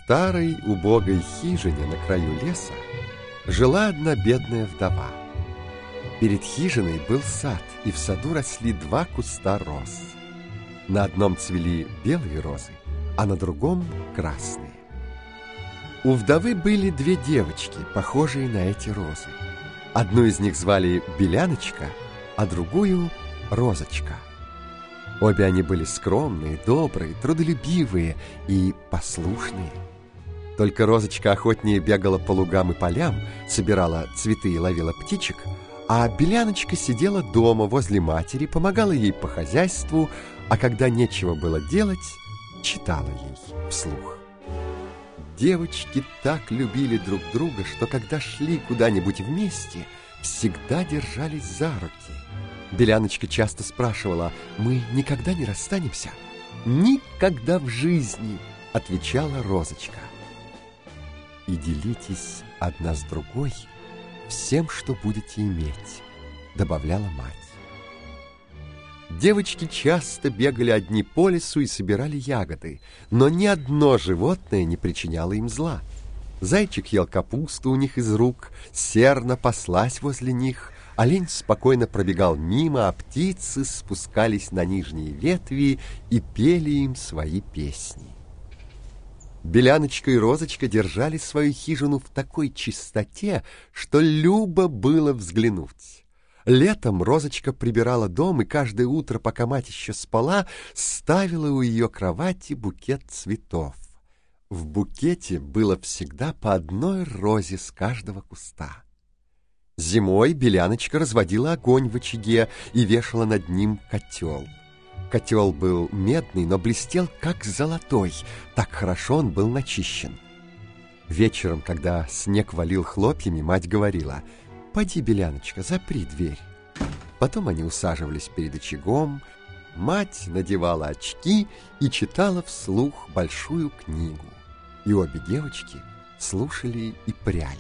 старой убогой хижине на краю леса жила одна бедная вдова. Перед хижиной был сад, и в саду росли два куста роз. На одном цвели белые розы, а на другом — красные. У вдовы были две девочки, похожие на эти розы. Одну из них звали Беляночка, а другую — Розочка. Обе они были скромные, добрые, трудолюбивые и послушные. Только Розочка охотнее бегала по лугам и полям, собирала цветы и ловила птичек, а Беляночка сидела дома возле матери, помогала ей по хозяйству, а когда нечего было делать, читала ей вслух. Девочки так любили друг друга, что когда шли куда-нибудь вместе, всегда держались за руки. Беляночка часто спрашивала: «Мы никогда не расстанемся?» «Никогда в жизни», — отвечала Розочка. «И делитесь одна с другой всем, что будете иметь», — добавляла мать. Девочки часто бегали одни по лесу и собирали ягоды, но ни одно животное не причиняло им зла. Зайчик ел капусту у них из рук, серна паслась возле них, олень спокойно пробегал мимо, а птицы спускались на нижние ветви и пели им свои песни. Беляночка и Розочка держали свою хижину в такой чистоте, что любо было взглянуть. Летом Розочка прибирала дом и каждое утро, пока мать еще спала, ставила у ее кровати букет цветов. В букете было всегда по одной розе с каждого куста. Зимой Беляночка разводила огонь в очаге и вешала над ним котел. Котел был медный, но блестел как золотой, так хорошо он был начищен. Вечером, когда снег валил хлопьями, мать говорила: «Поди, Беляночка, запри дверь». Потом они усаживались перед очагом, мать надевала очки и читала вслух большую книгу, и обе девочки слушали и пряли.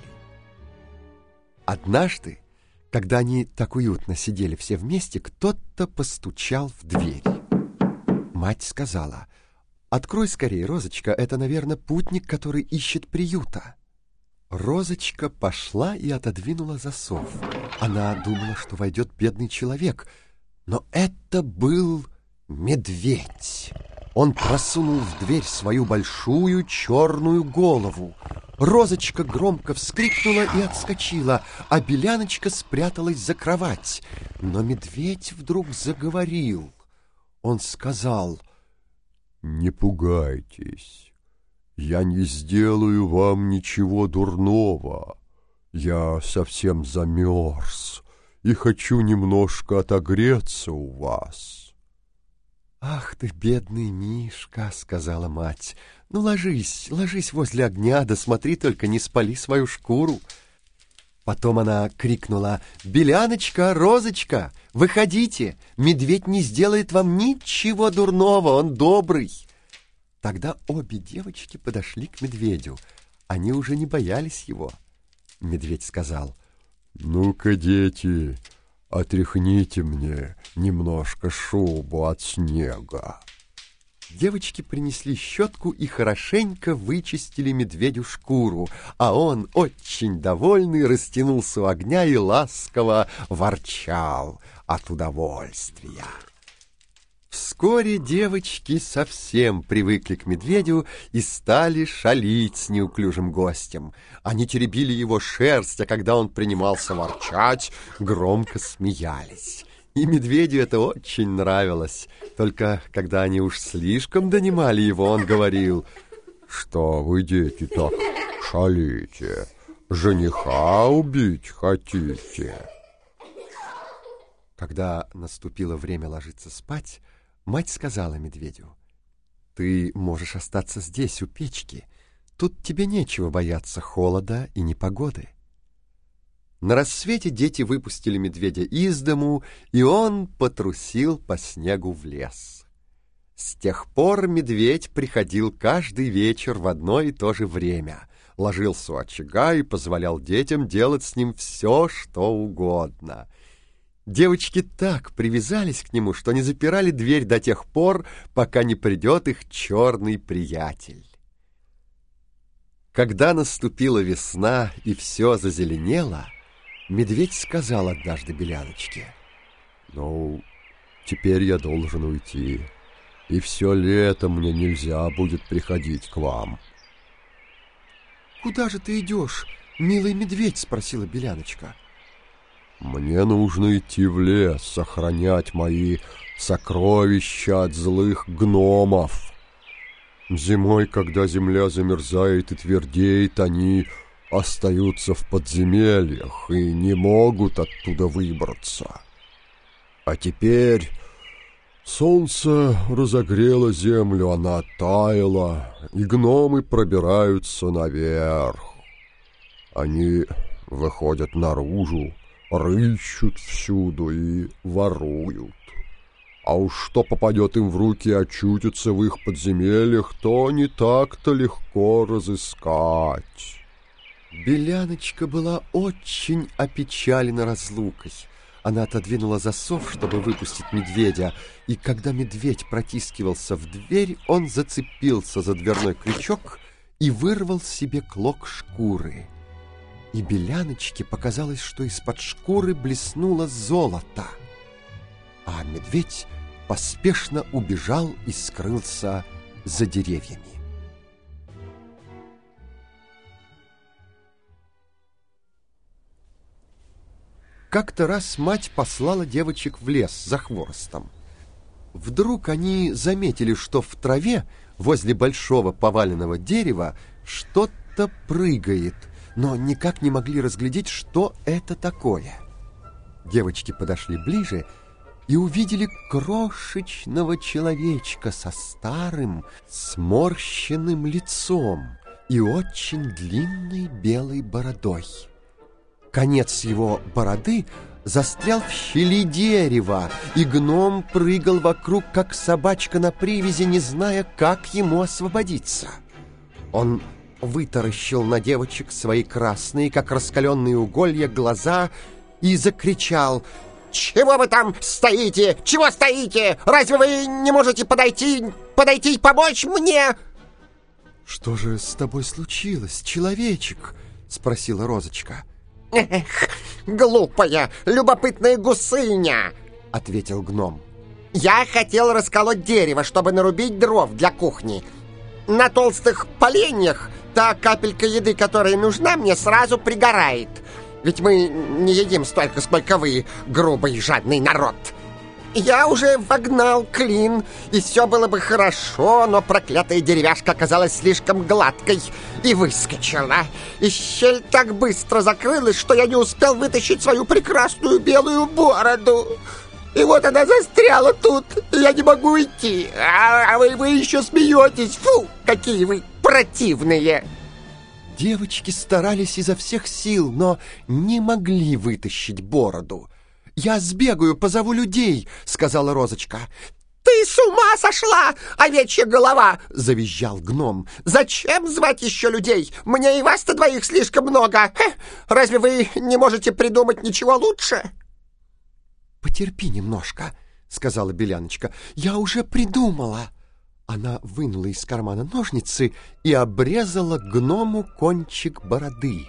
Однажды, когда они так уютно сидели все вместе, кто-то постучал в дверь. Мать сказала: «Открой скорее, Розочка, это, наверное, путник, который ищет приюта». Розочка пошла и отодвинула засов. Она думала, что войдет бедный человек, но это был медведь. Он просунул в дверь свою большую черную голову. Розочка громко вскрикнула и отскочила, а Беляночка спряталась за кровать. Но медведь вдруг заговорил. Он сказал: «Не пугайтесь, я не сделаю вам ничего дурного. Я совсем замерз и хочу немножко отогреться у вас». «Ах ты, бедный Мишка», — сказала мать, — «ну ложись, ложись возле огня, да смотри только, не спали свою шкуру». Потом она крикнула: «Беляночка, Розочка, выходите, медведь не сделает вам ничего дурного, он добрый». Тогда обе девочки подошли к медведю, они уже не боялись его. Медведь сказал: «Ну-ка, дети, отряхните мне немножко шубу от снега». Девочки принесли щетку и хорошенько вычистили медведю шкуру, а он, очень довольный, растянулся у огня и ласково ворчал от удовольствия. Вскоре девочки совсем привыкли к медведю и стали шалить с неуклюжим гостем. Они теребили его шерсть, а когда он принимался ворчать, громко смеялись. И медведю это очень нравилось. Только когда они уж слишком донимали его, он говорил: «Что вы, дети, так шалите? Жениха убить хотите?» Когда наступило время ложиться спать, мать сказала медведю: «Ты можешь остаться здесь, у печки. Тут тебе нечего бояться холода и непогоды». На рассвете дети выпустили медведя из дому, и он потрусил по снегу в лес. С тех пор медведь приходил каждый вечер в одно и то же время, ложился у очага и позволял детям делать с ним все, что угодно. Девочки так привязались к нему, что не запирали дверь до тех пор, пока не придет их черный приятель. Когда наступила весна и все зазеленело, медведь сказал однажды Беляночке: «Ну, теперь я должен уйти, и все лето мне нельзя будет приходить к вам». «Куда же ты идешь, милый медведь?» — спросила Беляночка. «Мне нужно идти в лес, сохранять мои сокровища от злых гномов. Зимой, когда земля замерзает и твердеет, они остаются в подземельях и не могут оттуда выбраться. А теперь солнце разогрело землю, она таяла, и гномы пробираются наверх. Они выходят наружу, рыщут всюду и воруют. А уж что попадет им в руки и очутится в их подземельях, то не так-то легко разыскать». Беляночка была очень опечалена разлукой. Она отодвинула засов, чтобы выпустить медведя, и когда медведь протискивался в дверь, он зацепился за дверной крючок и вырвал себе клок шкуры. И Беляночке показалось, что из-под шкуры блеснуло золото, а медведь поспешно убежал и скрылся за деревьями. Как-то раз мать послала девочек в лес за хворостом. Вдруг они заметили, что в траве возле большого поваленного дерева что-то прыгает, но никак не могли разглядеть, что это такое. Девочки подошли ближе и увидели крошечного человечка со старым сморщенным лицом и очень длинной белой бородой. Конец его бороды застрял в щели дерева, и гном прыгал вокруг, как собачка на привязи, не зная, как ему освободиться. Он вытаращил на девочек свои красные, как раскаленные уголья, глаза и закричал: «Чего вы там стоите? Чего стоите? Разве вы не можете подойти и помочь мне?» «Что же с тобой случилось, человечек?» — спросила Розочка. «Эх, глупая, любопытная гусыня!» — ответил гном. «Я хотел расколоть дерево, чтобы нарубить дров для кухни. На толстых поленьях та капелька еды, которая нужна, мне сразу пригорает. Ведь мы не едим столько, сколько вы, грубый и жадный народ. Я уже вогнал клин, и все было бы хорошо, но проклятая деревяшка оказалась слишком гладкой и выскочила. И щель так быстро закрылась, что я не успел вытащить свою прекрасную белую бороду. И вот она застряла тут, и я не могу уйти. А вы еще смеетесь. Фу, какие вы противные!» Девочки старались изо всех сил, но не могли вытащить бороду. «Я сбегаю, позову людей», — сказала Розочка. «Ты с ума сошла, овечья голова!» — завизжал гном. «Зачем звать еще людей? Мне и вас-то двоих слишком много. Разве вы не можете придумать ничего лучше?» «Потерпи немножко», — сказала Беляночка. «Я уже придумала». Она вынула из кармана ножницы и обрезала гному кончик бороды.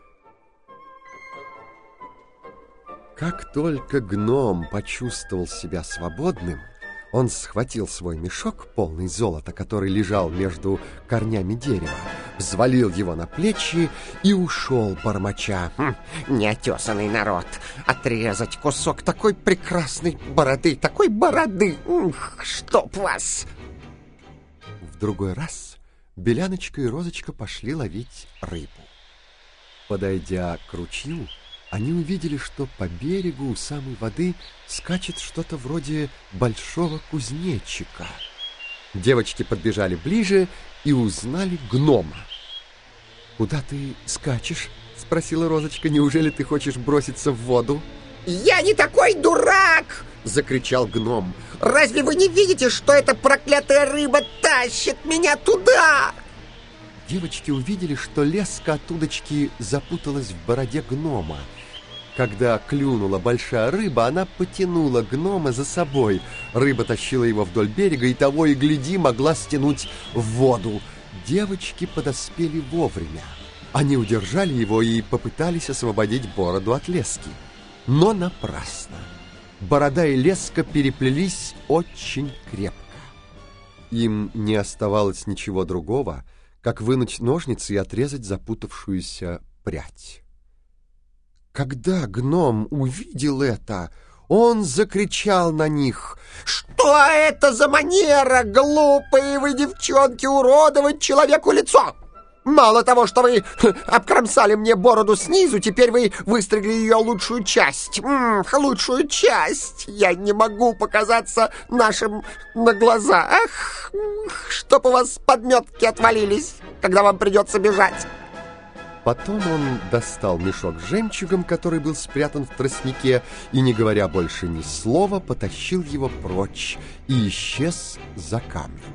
Как только гном почувствовал себя свободным, он схватил свой мешок, полный золота, который лежал между корнями дерева, взвалил его на плечи и ушел, бормоча: «Неотесанный народ! Отрезать кусок такой прекрасной бороды, такой бороды! Чтоб вас!» В другой раз Беляночка и Розочка пошли ловить рыбу. Подойдя к ручью, они увидели, что по берегу у самой воды скачет что-то вроде большого кузнечика. Девочки подбежали ближе и узнали гнома. «Куда ты скачешь?» — спросила Розочка. «Неужели ты хочешь броситься в воду?» «Я не такой дурак!» — закричал гном. «Разве вы не видите, что эта проклятая рыба тащит меня туда?» Девочки увидели, что леска от удочки запуталась в бороде гнома. Когда клюнула большая рыба, она потянула гнома за собой. Рыба тащила его вдоль берега и того и гляди могла стянуть в воду. девочки подоспели вовремя. Они удержали его и попытались освободить бороду от лески. Но напрасно. Борода и леска переплелись очень крепко. Им не оставалось ничего другого, как вынуть ножницы и отрезать запутавшуюся прядь. Когда гном увидел это, он закричал на них: «Что это за манера, глупые вы девчонки, уродовать человеку лицо? Мало того, что вы обкромсали мне бороду снизу, теперь вы выстригли ее лучшую часть. Лучшую часть! Я не могу показаться нашим на глаза. Ах, чтоб у вас подметки отвалились, когда вам придется бежать!» Потом он достал мешок с жемчугом, который был спрятан в тростнике, и, не говоря больше ни слова, потащил его прочь и исчез за камнем.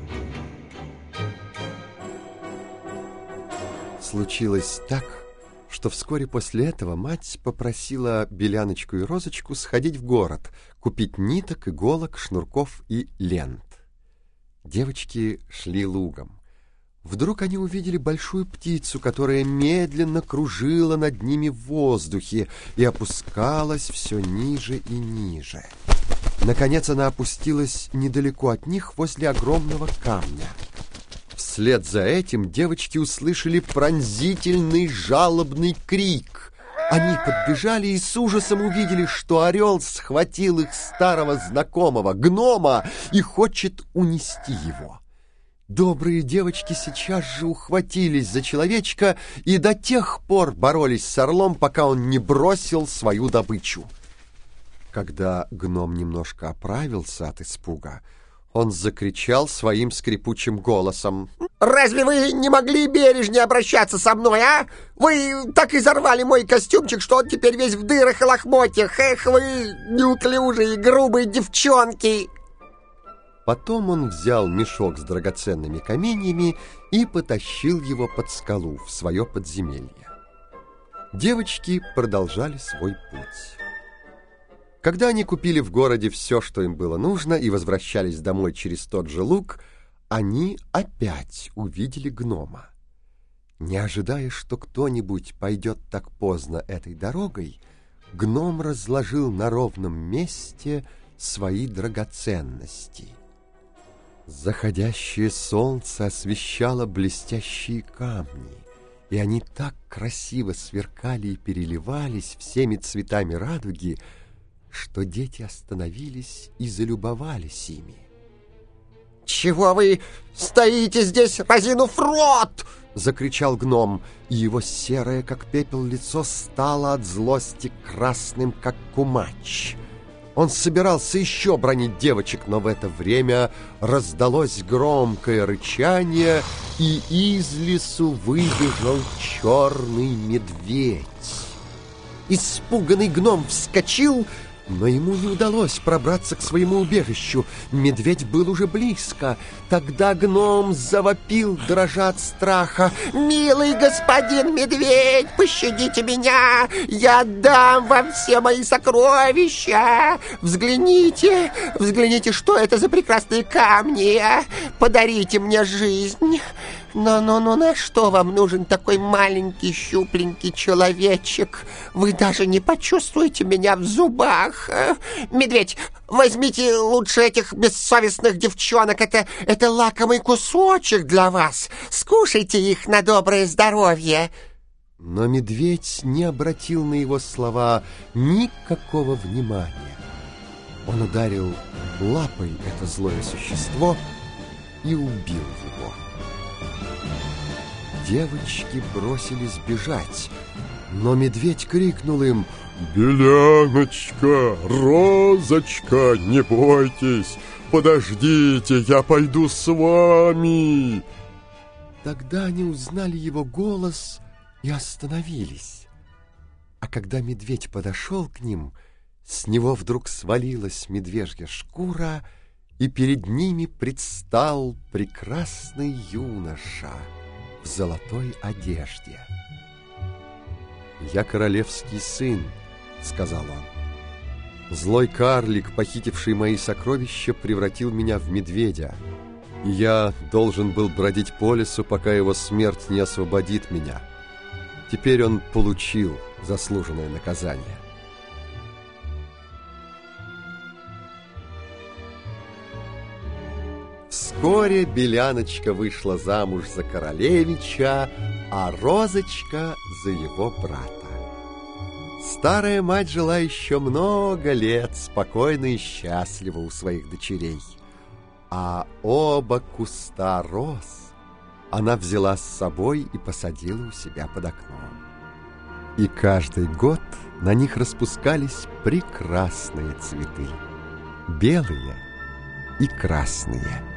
Случилось так, что вскоре после этого мать попросила Беляночку и Розочку сходить в город, купить ниток, иголок, шнурков и лент. Девочки шли лугом. Вдруг они увидели большую птицу, которая медленно кружила над ними в воздухе и опускалась все ниже и ниже. Наконец она опустилась недалеко от них, возле огромного камня. Вслед за этим девочки услышали пронзительный жалобный крик. Они подбежали и с ужасом увидели, что орел схватил их старого знакомого, гнома, и хочет унести его. Добрые девочки сейчас же ухватились за человечка и до тех пор боролись с орлом, пока он не бросил свою добычу. Когда гном немножко оправился от испуга, он закричал своим скрипучим голосом: «Разве вы не могли бережнее обращаться со мной, а? Вы так изорвали мой костюмчик, что он теперь весь в дырах и лохмотьях. Эх, вы неуклюжие, грубые девчонки!» Потом он взял мешок с драгоценными каменьями и потащил его под скалу в свое подземелье. Девочки продолжали свой путь. Когда они купили в городе все, что им было нужно, и возвращались домой через тот же луг, они опять увидели гнома. Не ожидая, что кто-нибудь пойдет так поздно этой дорогой, гном разложил на ровном месте свои драгоценности. Заходящее солнце освещало блестящие камни, и они так красиво сверкали и переливались всеми цветами радуги, что дети остановились и залюбовались ими. «Чего вы стоите здесь, разинув рот?» — закричал гном, и его серое, как пепел, лицо стало от злости красным, как кумач. Он собирался еще бранить девочек, но в это время раздалось громкое рычание, и из лесу выбежал черный медведь. Испуганный гном вскочил, но ему не удалось пробраться к своему убежищу. Медведь был уже близко. Тогда гном завопил, дрожа от страха: «Милый господин медведь, пощадите меня! Я отдам вам все мои сокровища! Взгляните, взгляните, что это за прекрасные камни! Подарите мне жизнь! Но на что вам нужен такой маленький щупленький человечек? Вы даже не почувствуете меня в зубах! Медведь, возьмите лучше этих бессовестных девчонок, это лакомый кусочек для вас. Скушайте их на доброе здоровье!» Но медведь не обратил на его слова никакого внимания. Он ударил лапой это злое существо и убил его. Девочки бросились бежать, но медведь крикнул им: «Беляночка, Розочка, не бойтесь, подождите, я пойду с вами!» Тогда они узнали его голос и остановились. А когда медведь подошел к ним, с него вдруг свалилась медвежья шкура, и перед ними предстал прекрасный юноша в золотой одежде. «Я королевский сын», — сказал он. «Злой карлик, похитивший мои сокровища, превратил меня в медведя. И я должен был бродить по лесу, пока его смерть не освободит меня. Теперь он получил заслуженное наказание. Вскоре Беляночка вышла замуж за королевича, а Розочка за его брата. Старая мать жила еще много лет спокойно и счастливо у своих дочерей. А оба куста роз она взяла с собой и посадила у себя под окном. И каждый год на них распускались прекрасные цветы, белые и красные.